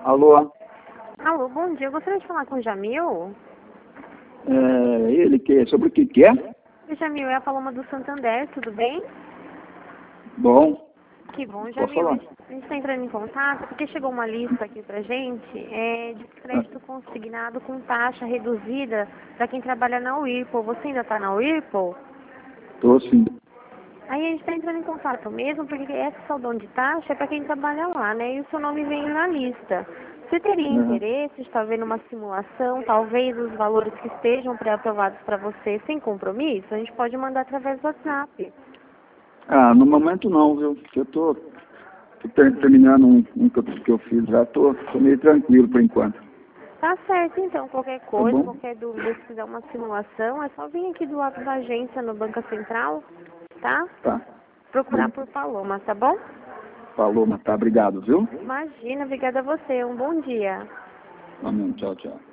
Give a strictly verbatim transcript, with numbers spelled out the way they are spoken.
Alô? Alô, bom dia. Eu gostaria de falar com o Jamil. É, ele que, sobre o que que é? O Jamil é a Paloma do Santander, tudo bem? Bom, Que bom, pode Jamil. falar. A gente está entrando em contato porque chegou uma lista aqui pra gente é, de Ah, crédito consignado com taxa reduzida para quem trabalha na Whirlpool. Você ainda está na Whirlpool? tô sim. Aí a gente está entrando em contato mesmo porque essa saldão de taxa é para quem trabalha lá, né? E o seu nome vem na lista. Você teria Aham. interesse de estar vendo uma simulação, talvez os valores que estejam pré-aprovados para você sem compromisso? A gente pode mandar através do WhatsApp. Ah, no momento não, viu? Porque eu tô, tô ter- terminando um, um que, eu, que eu fiz já, tô, tô meio tranquilo por enquanto. Tá certo, então. Qualquer Tá coisa, bom? qualquer dúvida, se quiser uma simulação, é só vir aqui do lado da agência no Banca Central, tá? Tá. Procurar por Paloma, tá bom? Falou, mas tá, obrigado, viu? Imagina, obrigada a você. Um bom dia. Amém, tchau, tchau.